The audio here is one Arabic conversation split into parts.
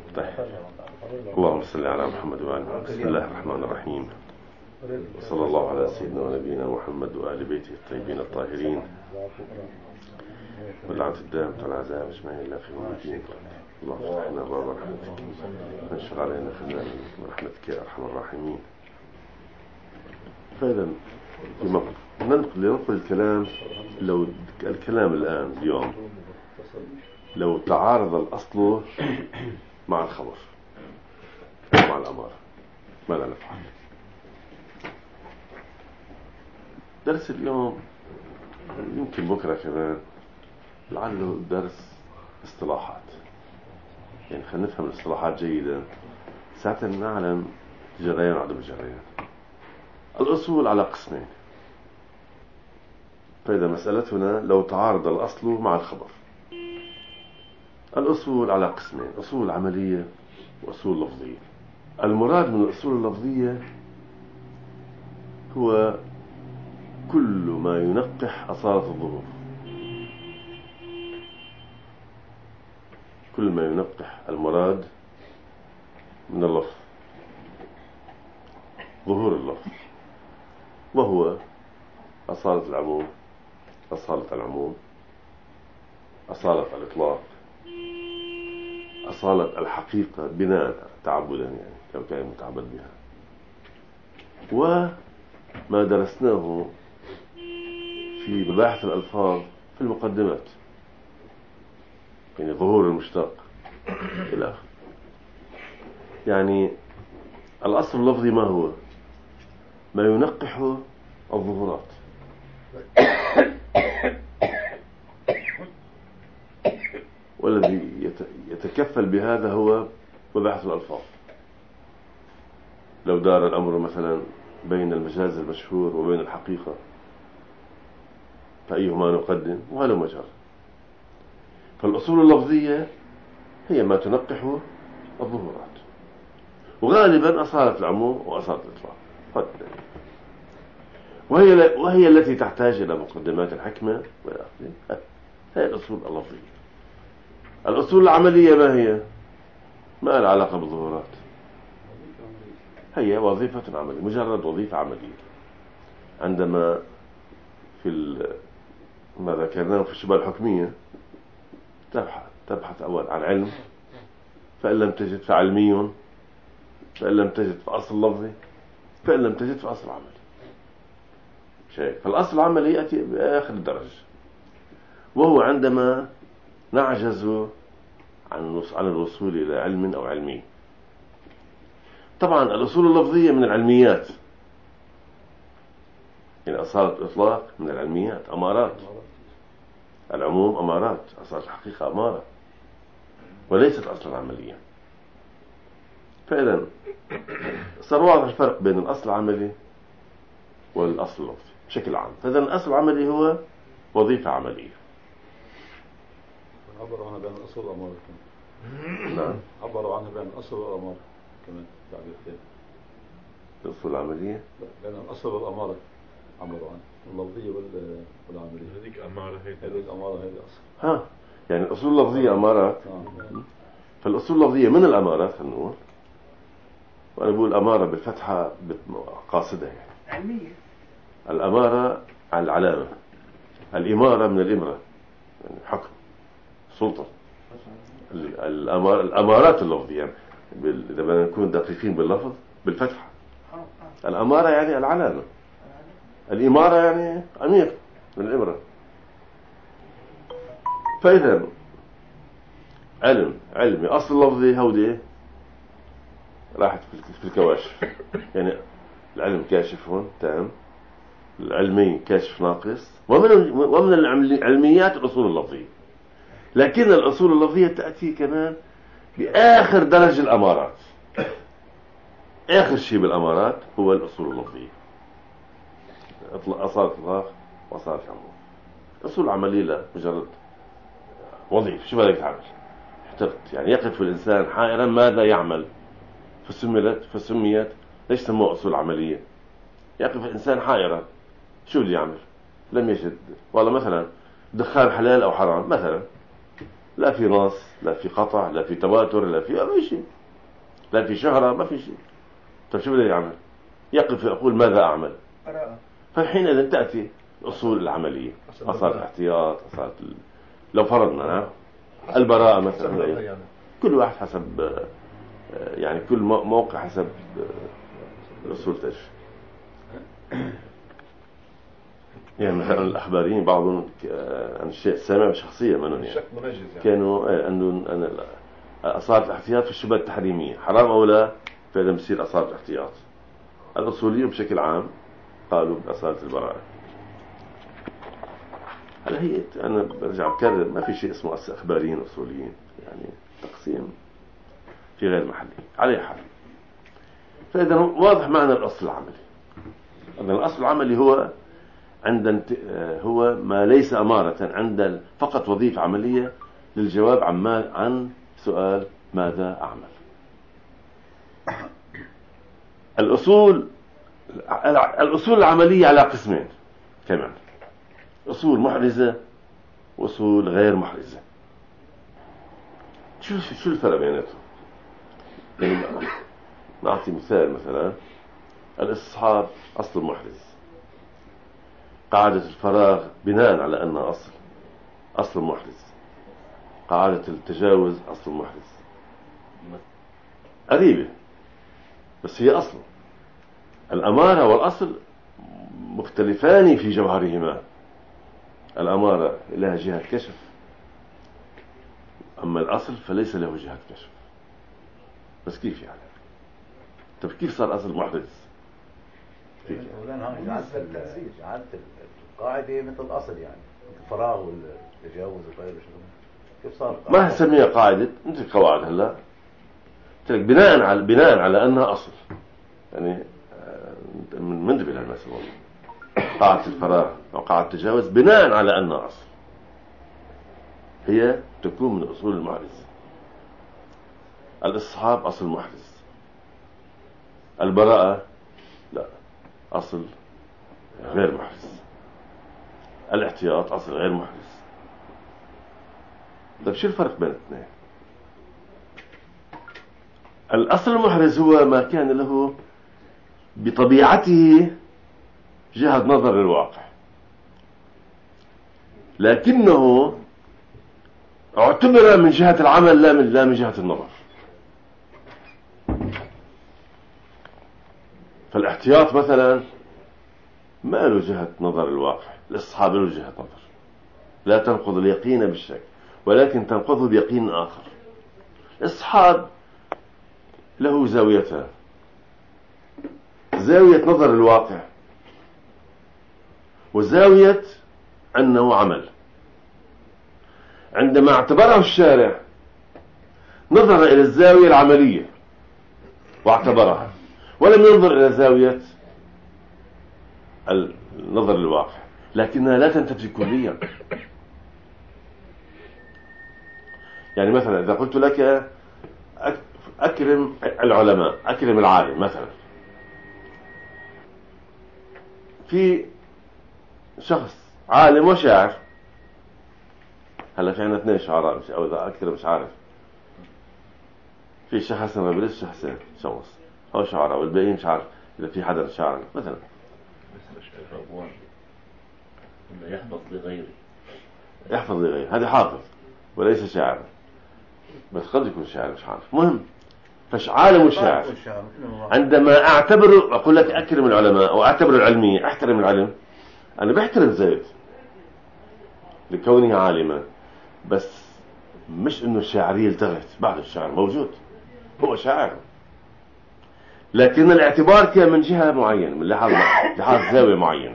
طيب. اللهم صل على محمد وآل محمد. بسم الله الرحمن الرحيم، وصلى الله على سيدنا ونبينا محمد وآل بيته الطيبين الطاهرين، واللعنة الدائمة على العذاب أجمعين إلا في يوم الدين. اللهم افتح لنا باب رحمتك وانشر علينا خزائن رحمتك يا أرحم الراحمين. فإذا لننقل الكلام. لو الكلام الآن اليوم لو تعارض الأصل مع الخبر مع الأمارة ماذا نفعل؟ درس اليوم يمكن بكرة كمان لعله درس اصطلاحات، يعني خلينا نفهم الاصطلاحات جيدا ساعة نعلم جريان وعدم جريان. الأصول على قسمين، فإذا مسألتنا لو تعارض الأصل مع الخبر. الأصول على قسمين، أصول عملية وأصول لفظية. المراد من الأصول اللفظية هو كل ما ينقح أصالة الظهور، كل ما ينقح المراد من اللفظ ظهور اللفظ، وهو أصالة العموم، أصالة العموم، أصالة الإطلاق، أصالة الحقيقة بناء تعبدا، يعني لو كان متعبد بها، وما درسناه في مباحث الألفاظ في المقدمات، يعني ظهور المشتق إلى آخره. يعني الأصل اللفظي ما هو؟ ما ينقح الظهورات، والذي يتكفل بهذا هو مباحث الألفاظ. لو دار الأمر مثلا بين المجاز المشهور وبين الحقيقة فأيهما نقدم وهذا مجال. فالأصول اللفظية هي ما تنقح الظهورات، وغالبا أصالة العموم وأصالة الإطلاق، وهي التي تحتاج إلى مقدمات الحكمة هي الأصول اللفظية. الأصول العملية ما هي؟ ما لها علاقة بالظهورات، هي وظيفة عملية، مجرد وظيفة عملية. عندما في ما ذكرناه في الشبهة الحكمية تبحث أول عن علم، فإن لم تجد فعلمي، فإن لم تجد فأصل لفظي، فإن لم تجد فأصل عملي. فالأصل العملي يأتي بآخر الدرجة، وهو عندما نعجز عن الوصول إلى علم أو علمي. طبعا الأصول اللفظية من العلميات، يعني أصالة الإطلاق من العلميات، أمارات العموم، أمارات أصالة الحقيقة، أمارة، وليست أصلا عملية. فإذا صار واضح الفرق بين الأصل العملي والأصل اللفظي بشكل عام. فإذا الأصل العملي هو وظيفة عملية. عبروا عنها بين الأصل والأمارة كمان. نعم، عبروا عنها بين الأصل والأمارة كمان تعبير ثاني. الأصول العملية بين الأصل والأمارة عبروا عنها، اللفظية والعملية. هذيك أمارة، هذيك أمارة، هذه أصل. يعني الأصول اللفظية أمارات. فالأصول اللفظية من الأمارات خلينا نقول، وأنا بقول أمارة بالفتحة قاصدة، يعني علمية. الأمارة على العلامة، الإمارة من الإمرة، يعني حكم، سلطة. الأمارات اللفظية إذا بدنا نكون دقيقين باللفظ بالفتحة. الأمارة يعني العلامة، الإمارة يعني أمير من الإمرة. فإذا علمي أصل لفظي هودي راحت في الكواشف، يعني العلم كاشف هون تام، العلمي كاشف ناقص، ومن العلميات الأصول اللفظية. لكن الأصول اللفظية تأتي كمان بآخر درجة الأمارات. آخر شيء بالأمارات هو الأصول اللفظية، أصالة الإطلاق وأصالة العموم. الأصول العملية لا، مجرد وظيفة، شو بدك تعمل؟ احترت، يعني يقف الإنسان حائرا ماذا يعمل، فسميت ليش سموه أصول عملية؟ يقف الإنسان حائرا شو اللي يعمل؟ لم يجد، والله مثلا دخان حلال أو حرام مثلا، لا في نص، لا في قطع، لا في تواتر، لا في شيء، لا في شهرة، ما في شيء. طيب شو بده يعمل؟ يقف يقول ماذا أعمل؟ فحينئذ تأتي الأصول العملية، أصالة الاحتياط، لو فرضنا البراءة مثلا، كل واحد حسب يعني كل موقع حسب الأصول تشفي. يعني مثلا الأخباريين بعضهم عن الشيء السامع بشخصية منهم يعني كانوا أنه أصالة الاحتياط في الشبهات التحريمية حرام أو لا، فإذا بصير أصالة الاحتياط. الأصوليين بشكل عام قالوا بأصالة البراءة. هلا هي أنا برجع بكرر ما في شيء اسمه أخباريين أصوليين، يعني تقسيم في غير محلي على حال. فإذا واضح معنى الأصل العملي. إذن الأصل العملي هو ما ليس أمارة، عند فقط وظيفة عملية للجواب عن سؤال ماذا أعمل. الأصول العملية على قسمين كمان، أصول محرزة وأصول غير محرزة. شو الفرق بيناتهم؟ يعني نعطي مثال، مثلا الاستصحاب أصل محرز، قاعدة الفراغ بناء على أنها أصل محرز، قاعدة التجاوز أصل محرز، قريبة بس هي أصل. الأمارة والأصل مختلفان في جوهرهما. الأمارة لها جهة كشف، أما الأصل فليس له جهة كشف. بس كيف يعني؟ طب كيف صار أصل محرز؟ جعلت القاعدة مثل الأصل، يعني الفراغ والتجاوز وغيره. كيف صار؟ ما هسميها قاعدة، انت القواعد هلا قلت لك بناء على أنها أصل، يعني من منتبه للمسألة. قاعدة الفراغ أو قاعدة التجاوز بناء على أنها أصل، هي تكون من أصول المحرز. الاستصحاب أصل محرز، البراءة لا، أصل غير محرز، الاحتياط أصل غير محرز. طيب شو الفرق بين الاثنين؟ الأصل المحرز هو ما كان له بطبيعته جهة نظر للواقع، لكنه اعتبر من جهة العمل لا من جهة النظر. فالاحتياط مثلا ما له جهة نظر الواقع، الاستصحاب له جهة نظر لا تنقض اليقين بالشك، ولكن تنقضه بيقين آخر. الاستصحاب له زاويتان: زاوية نظر الواقع، وزاوية أنه عمل. عندما اعتبره الشارع نظر إلى الزاوية العملية واعتبرها، ولم ينظر إلى زاوية النظر للواقع، لكنها لا تنتفي كليا. يعني مثلا إذا قلت لك أكرم العلماء، أكرم العالم مثلا، في شخص عالم وشاعر. هلا في عنا اثنين شعراء، أو إذا أكثر مش عارف، في الشيخ حسن ربيع، الشيخ حسين شمس، هو شعراء، والباقيين مش عارف إذا في حدا شاعر مثلا. يحفظ لغيره، هذا حافظ وليس شاعر، بس قد يكون شاعر مش عارف. مهم، فعالم وشاعر. عندما أعتبر، أقول لك أكرم العلماء أو أعتبر العلمية، أحترم العلم، أنا بحترم زيد لكونه عالما، بس مش إنه الشاعرية التغت. بعد الشعر موجود، هو شاعر، لكن الاعتبار كان من جهة معينة، من لحاظ زاوية معينة.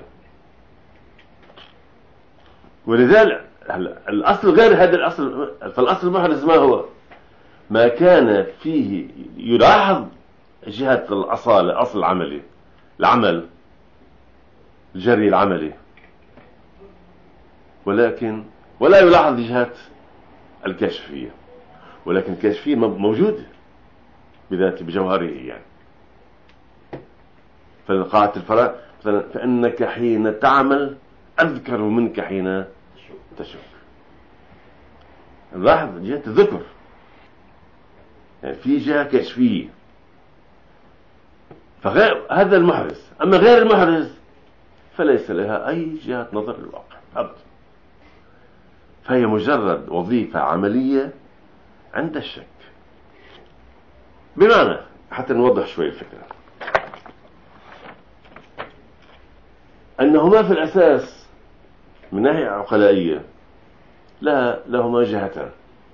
ولذلك الأصل غير هذا الأصل. فالأصل المحرز ما هو؟ ما كان فيه يلاحظ جهة الأصالة، أصل العملي، العمل، الجري العملي، ولا يلاحظ جهة الكشفية، ولكن الكشفية موجودة بذاته بجوهره يعني. فقاعدة الفراغ مثلا: فإنك حين تعمل أذكر منك حين تشك. نلاحظ جهة الذكر، يعني في جهة كشفية، فغير هذا المحرز. أما غير المحرز فليس لها أي جهة نظر للواقع أبدا، فهي مجرد وظيفة عملية عند الشك. بمعنى، حتى نوضح شوي الفكرة، أنهما في الأساس من ناحية عقلائية لهما جهتان،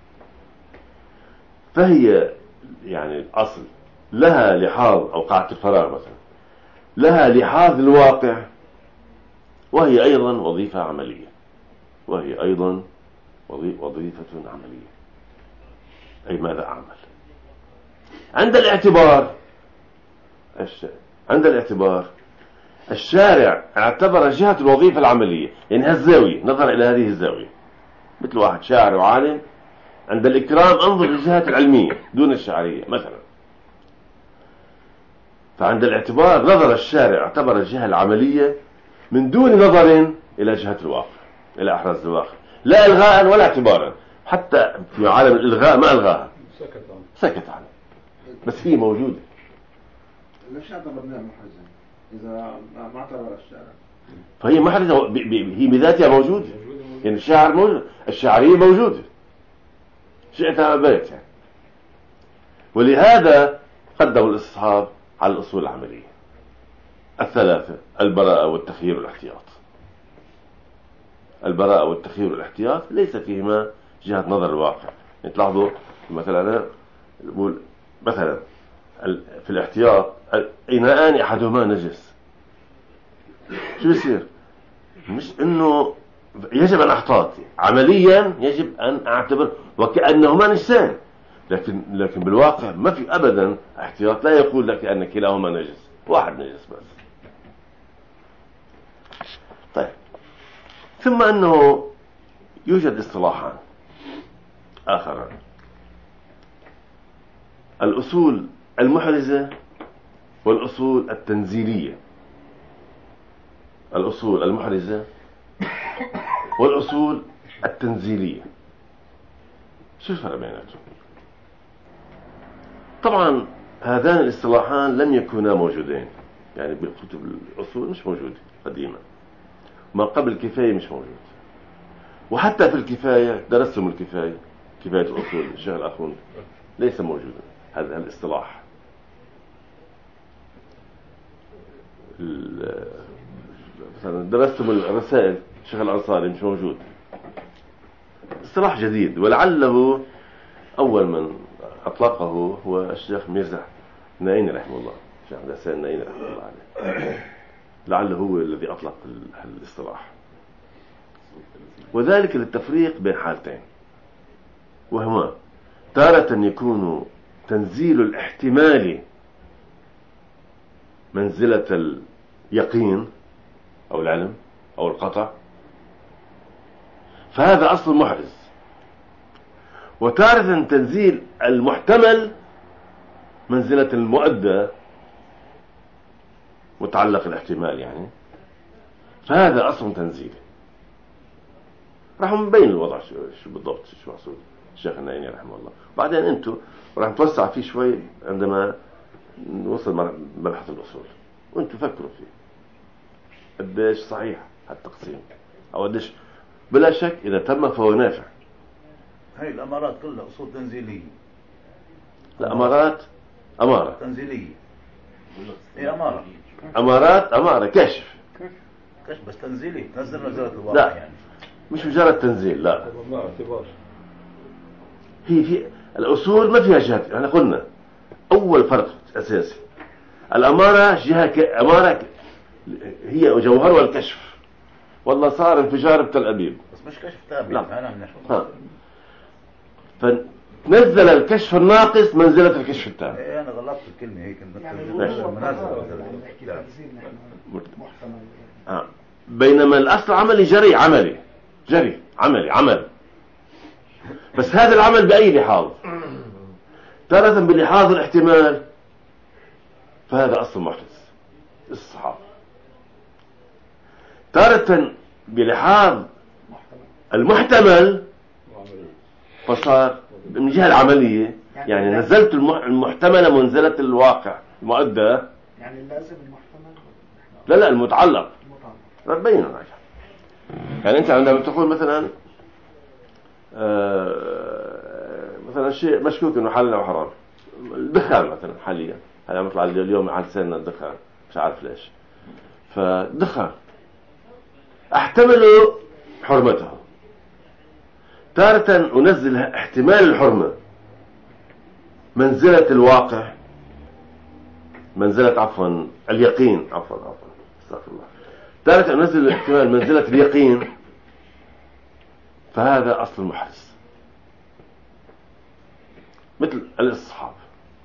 فهي يعني الأصل لها لحاظ أوقات الفراغ مثلا، لها لحاظ الواقع، وهي أيضا وظيفة عملية، وهي أيضا وظيفة عملية. أي ماذا أعمل عند الاعتبار الشارع اعتبر جهة الوظيفة العملية، يعني هالزاوية، نظر إلى هذه الزاوية، مثل واحد شاعر وعالم، عند الإكرام أنظر للجهة العلمية دون الشعرية مثلا. فعند الاعتبار نظر الشارع اعتبر الجهة العملية من دون نظر إلى جهة الواقع، إلى أحراز الواقع، لا إلغاء ولا اعتبارا. حتى في عالم الإلغاء ما ألغاها، سكت عنها، بس هي موجودة. ليش اعتبرناها محرزة إذا ما اعتبر الشارع؟ فهي محرزة، هي بذاتها موجودة، يعني الشاعر موجود، الشعرية موجودة، شئت أم أبيت يعني. ولهذا قدموا الاستصحاب على الأصول العملية الثلاثة: البراءة والتخيير والاحتياط. البراءة والتخيير والاحتياط ليس فيهما جهة نظر الواقع. يعني تلاحظوا مثلا، أنا بقول مثلا في الاحتياط إناءان أحدهما نجس، شو يصير؟ مش إنه يجب أن أحتاط، عمليا يجب أن أعتبر وكأنهما نجسان، لكن بالواقع ما في أبدا احتياط لا يقول لك أن كلاهما نجس، واحد نجس بس. طيب، ثم أنه يوجد اصطلاحان آخران: الأصول المحرزة والأصول التنزيلية. الأصول المحرزة والأصول التنزيلية، شو الفرق بيناتهم؟ طبعا هذان الاصطلاحان لم يكونا موجودين، يعني بكتب الأصول مش موجود قديما، ما قبل الكفاية مش موجود، وحتى في الكفاية درستم الكفاية، كفاية الأصول الشيخ الأخوند، ليس موجودا هذا الاصطلاح. مثلا درستم الرسائل الشيخ الأنصاري مش موجود، اصطلاح جديد، ولعله أول من أطلقه هو الشيخ ميرزا نائين رحمه الله، الشيخ حسين نائين رحمه الله عليه، لعله هو الذي أطلق الاصطلاح، وذلك للتفريق بين حالتين، وهما تارة يكون تنزيل الاحتمال منزلة اليقين أو العلم أو القطع، فهذا أصل محرز، وتارة تنزيل المحتمل منزلة المؤدى متعلق الاحتمال يعني، فهذا أصل تنزيلي. راح نبين الوضع شو بالضبط، شو مقصود الشيخ النائيني رحمه الله، بعدين انتم راح نتوسع فيه شوي عندما نوصل مبحث الأصول، وانتم فكروا فيه قديش صحيح هالتقسيم او قديش بلا شك اذا تم فهو نافع. هاي الأمارات كلها أصول تنزيلية. أمارة تنزيلية، هي أمارة أمارة كشف بس تنزيلي، تنزل نزلة الواقع لا. يعني مش مجرد تنزيل، لا، اعتبار. هي في الأصول ما فيها جهة. احنا قلنا أول فرق أساسي، الأمارة جهة أمارة هي جوهرها الكشف، والله صار انفجار بتل أبيب، بس مش كشف تام، لا. أنا بنحكي فنزل الكشف الناقص منزلة الكشف التام. إيه، أنا غلطت الكلمة هيك، بينما الأصل عملي جري، عمل، بس هذا العمل بأي لحاظ؟ تارة بلحاظ الاحتمال، فهذا أصل محرز الصحابة. تارة بلحاظ المحتمل، فصار من الجهة العملية يعني نزلت المحتمل منزلة الواقع المؤدى. يعني اللازم المحتمل لا المتعلق بينه راجع. يعني أنت عندما تقول مثلا مثلا شيء مشكوك إنه حلال أو حرام، الدخان مثلا حاليا هلا مثل اليوم على لساننا الدخان مش عارف ليش، فالدخان احتمل حرمته، تارة أنزل احتمال الحرمة منزلة الواقع، منزلة عفوا اليقين، عفوا استغفر الله، تارة أنزل الاحتمال منزلة اليقين، فهذا أصل المحرز مثل الاستصحاب.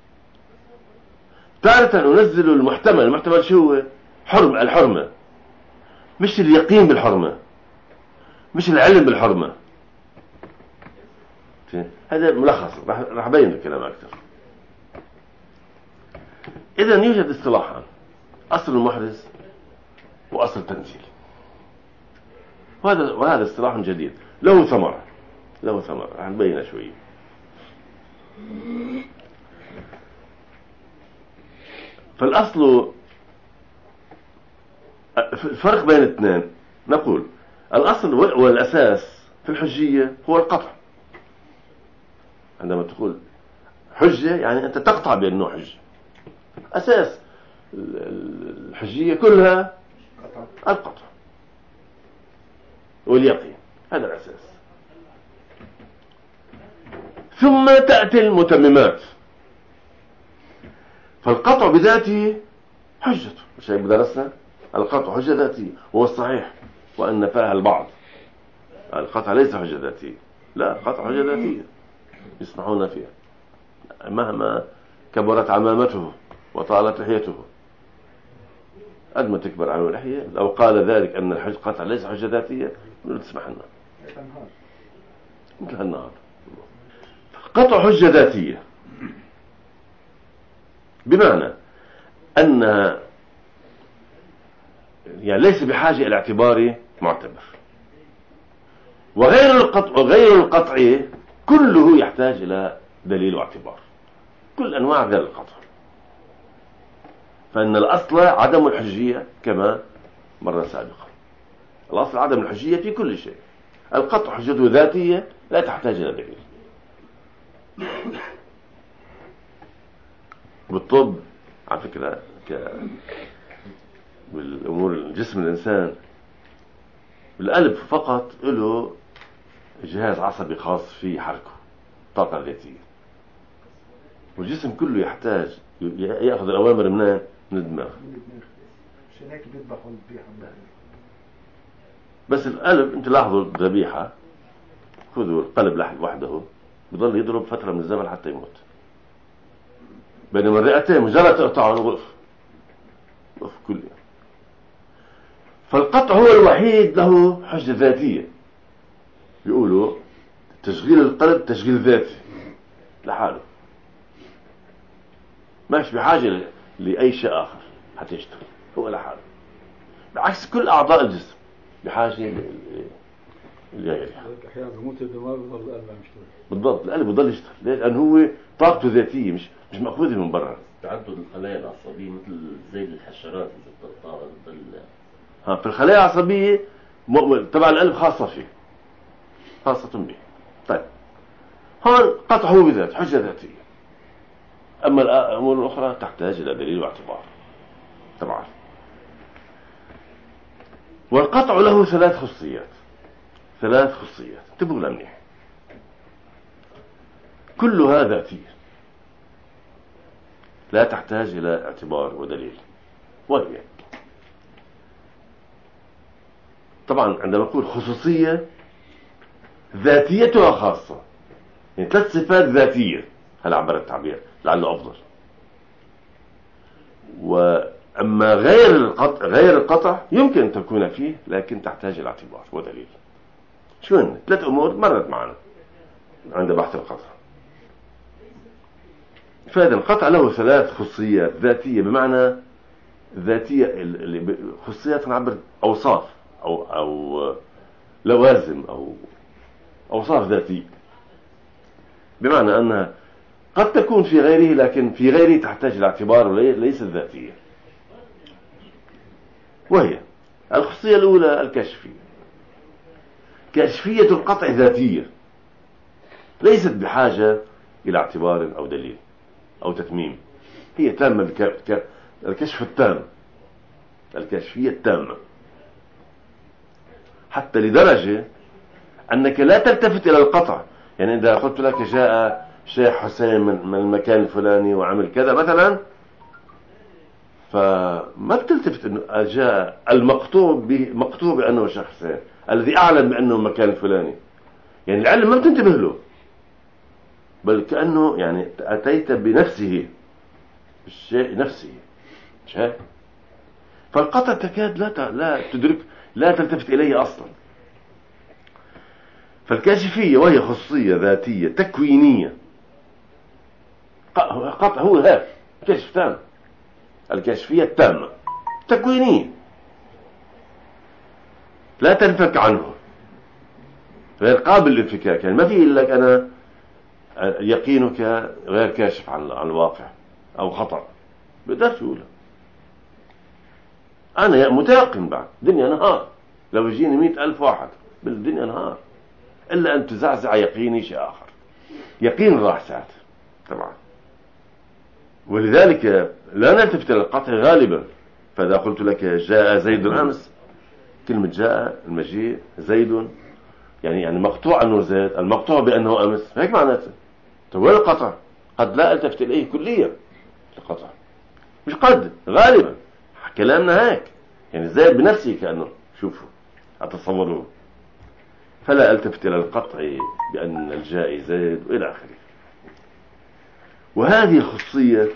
تارة أنزل المحتمل شو هو؟ الحرمة، مش اليقين بالحرمة، مش العلم بالحرمة. هذا ملخص، راح أبين الكلام أكثر. إذن يوجد اصطلاحان: أصل المحرز وأصل التنزيل. وهذا اصطلاح جديد له ثمرة راح نبينها شوي. فالأصل، الفرق بين الاثنين، نقول الأصل والأساس في الحجية هو القطع. عندما تقول حجة يعني أنت تقطع بأنه حجة. أساس الحجية كلها القطع واليقين، هذا الأساس. ثم تأتي المتممات. فالقطع بذاته حجته، مش هيك درسنا القطع حجة ذاتية، وهو الصحيح، وأن نفاها البعض القطع ليس حجة ذاتية. لا، القطع حجة ذاتية يسمحون فيها مهما كبرت عمامته وطالت لحيته. قد ما تكبر عنه لحية، لو قال ذلك أن القطع ليس حجة ذاتية لا تسمح لنا، مثل النهار. قطع حجة ذاتية بمعنى أنها يعني ليس بحاجة إلى اعتبار معتبر، وغير القطع كله يحتاج إلى دليل واعتبار، كل أنواع غير القطع. فإن الأصل عدم الحجية كما مرة سابقا، الأصل عدم الحجية في كل شيء. القطع حجته ذاتية لا تحتاج إلى دليل. بالطب على فكرة بالأمور الجسم الإنسان، القلب فقط له جهاز عصبي خاص فيه حركه، طاقة ذاتية، والجسم كله يحتاج يأخذ الأوامر من الدماغ. عشان هيك بيذبحوا الذبيحة. بس القلب انت لاحظوا الذبيحة، خذوا القلب وحده بضل يضرب فترة من الزمن حتى يموت، بينما الرئتين مجرد تقطعهم وقف كله. فالقطع هو الوحيد له حجة ذاتية. بيقولوا تشغيل القلب تشغيل ذاتي لحاله، ماش بحاجة لأي شيء آخر حتى يشتغل، هو لحاله، بعكس كل أعضاء الجسم بحاجة لغيرها. أحيانا بموت الدماغ بضل القلب عم يشتغل. بالضبط، القلب بضل يشتغل. ليش؟ لأنه هو طاقته ذاتية، مش مأخوذة من برا. تعدد الخلايا العصبية مثل زي الحشرات إذا بتضل في الخلايا العصبية تبع القلب خاصة به. طيب، هون قطع هو بذات حجة ذاتية، أما الأمور الأخرى تحتاج إلى دليل واعتبار طبعا. والقطع له ثلاث خصيات انتبهوا لها منيح، كلها ذاتية لا تحتاج إلى اعتبار ودليل. وهي طبعا عندما نقول خصوصية ذاتيتها خاصة، يعني ثلاث صفات ذاتية، هل عبر التعبير لعله أفضل. وأما غير القطع يمكن أن تكون فيه، لكن تحتاج إلى اعتبار ودليل. شو هن؟ ثلاث أمور مرت معنا عند بحث القطع. فإذا القطع له ثلاث خصوصيات ذاتية، بمعنى ذاتية خصوصيات نعبر أوصاف أو لوازم أو أوصاف ذاتية. بمعنى أنها قد تكون في غيره، لكن في غيره تحتاج إلى اعتبار وليست ذاتية. وهي الخصية الأولى الكشفية. كشفية القطع ذاتية ليست بحاجة إلى اعتبار أو دليل أو تتميم، هي تامة الكشف التام، الكشفية التامة، حتى لدرجة أنك لا تلتفت إلى القطع. يعني إذا قلت لك جاء شيخ حسين من المكان الفلاني وعمل كذا مثلا، فما بتلتفت أنه جاء مقطوع بأنه شيخ حسين الذي أعلن بأنه المكان الفلاني. يعني العلم ما بتنتبه له، بل كأنه يعني أتيت بنفسه، بالشيء نفسه. فالقطع تكاد لا تدرك، لا تلتفت إليه أصلا. فالكاشفية وهي خصوصية ذاتية تكوينية، قطع هو هذا كشف تام، الكشفية التامة تكوينية لا تنفك عنه، غير قابل للانفكاك. يعني ما في لك أنا يقينك غير كاشف عن الواقع أو خطأ، بقدر تقوله. أنا متيقن بعد دنيا نهار، لو يجيني 100,000 واحد بالدنيا نهار، إلا أن تزعزع يقيني شيء آخر، يقين راح ساعته طبعا. ولذلك لا نلتفت إلى القطع غالبا. فإذا قلت لك جاء زيد أمس، كلمة جاء المجيء زيد يعني مقطوع أنه زيد، المقطوع بأنه أمس، هيك معناته. طيب وين القطع؟ قد لا ألتفت إليه كليا القطع، مش قد، غالبا كلامنا هيك. يعني زيد بنفسه كأنه شوفوا أتصوروه، فلا ألتفت إلى القطع بأن الجاء زيد وإلى آخره. وهذه الخصوصية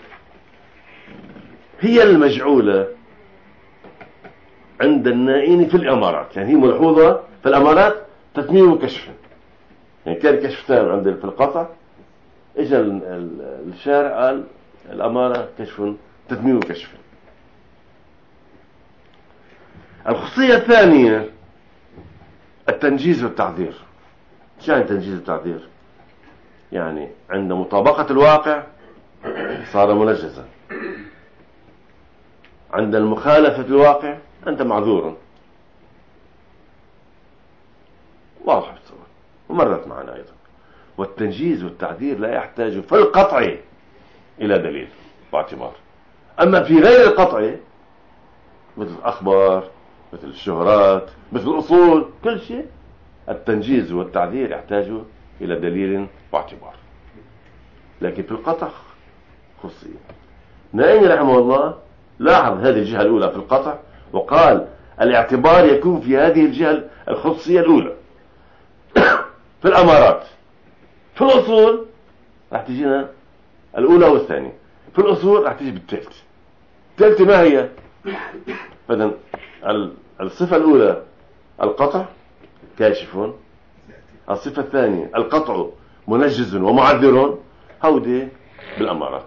هي المجعولة عند النائين في الأمارات. يعني هي ملحوظة في الأمارات تتميم وكشف. يعني كان كشف تام عند في القطع، إجا الشارع قال الأمارة كشف تتميم وكشف. الخصوصية الثانية التنجيز والتعذير. شو يعني تنجيز والتعذير؟ يعني عند مطابقة الواقع صار منجزا، عند المخالفة الواقع أنت معذور. واضح بالصورة ومرت معنا أيضا. والتنجيز والتعذير لا يحتاج في القطع إلى دليل واعتبار. أما في غير القطع مثل الأخبار، مثل الشهرات، مثل الأصول، كل شيء التنجيز والتعذير يحتاج إلى دليل واعتبار. لكن في القطع خصوصية. نائين رحمه الله لاحظ هذه الجهة الأولى في القطع، وقال الاعتبار يكون في هذه الجهة الخصوصية الأولى. في الأمارات، في الأصول راح تجينا الأولى والثانية، في الأصول راح تجي بالثالث. الثالثة ما هي؟ فإذن الصفة الأولى القطع كاشف، الصفة الثانية القطع منجز ومعذر، هودي بالأمارات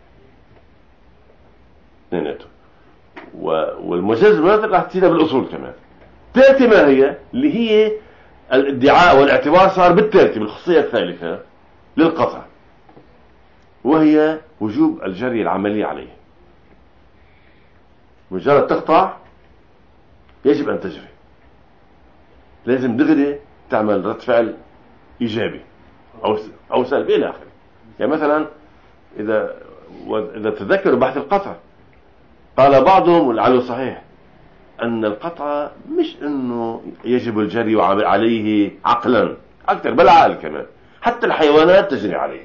اثنيناتهم. والمجاز المناطق راح تجينا بالأصول كمان. الثالثة ما هي؟ اللي هي الادعاء والاعتبار صار بالثالثة، بالخصية الثالثة للقطع، وهي وجوب الجري العملي عليه. مجرد تقطع يجب أن تجري، لازم دغري تعمل رد فعل إيجابي أو سلبي إلى آخره. يعني مثلا إذا تذكروا بحث القطع، قال بعضهم ولعله صحيح أن القطع مش أنه يجب الجري عليه عقلا أكثر، بل عقل كمان. حتى الحيوانات تجري عليه.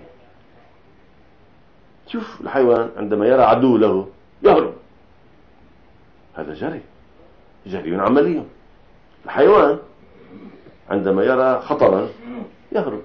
شوف الحيوان عندما يرى عدو له يهرب، هذا جري عملي. الحيوان عندما يرى خطرا يهرب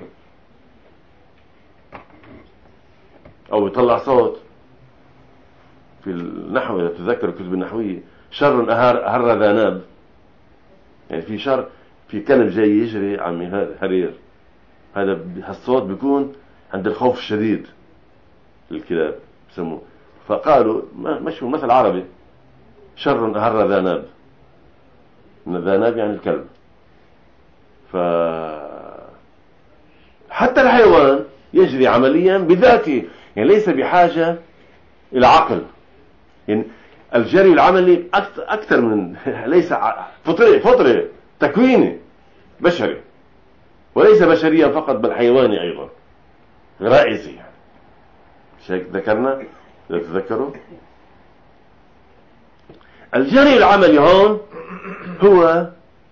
أو يطلع صوت. في النحو إذا تذكر الكتب النحوية، شر هر ذا ناب، يعني في شر، في كلب جاي يجري عم هرير، هذا الصوت بيكون عند الخوف الشديد للكلاب بسموه. فقالوا مشهور مثل عربي، شر هر ذا ناب، ذا ناب يعني الكلب. حتى الحيوان يجري عمليا بذاته، يعني ليس بحاجة إلى عقل. يعني الجري العملي أكثر من ليس فطري تكويني بشري، وليس بشريا فقط بل حيواني أيضا غرائزي. يعني شيء ذكرنا إذا تذكروا. الجري العملي هون هو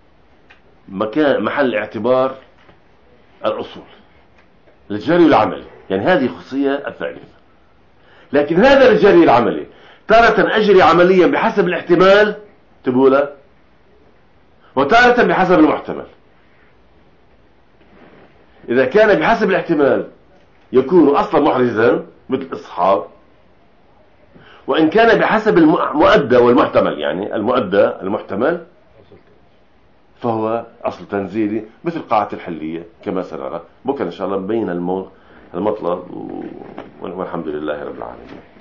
محل اعتبار الأصول، الجري العملي، يعني هذه خصية الثالثة. لكن هذا الجري العملي تارة أجري عمليا بحسب الاحتمال تبوله، وتارة بحسب المحتمل. إذا كان بحسب الاحتمال يكون أصلا محرزا مثل الإصحاب، وإن كان بحسب المؤدى والمحتمل، يعني المؤدى المحتمل، فهو أصل تنزيلي مثل قاعة الحلية كما سنرى. بكرة إن شاء الله نبين المطلب، والحمد لله رب العالمين.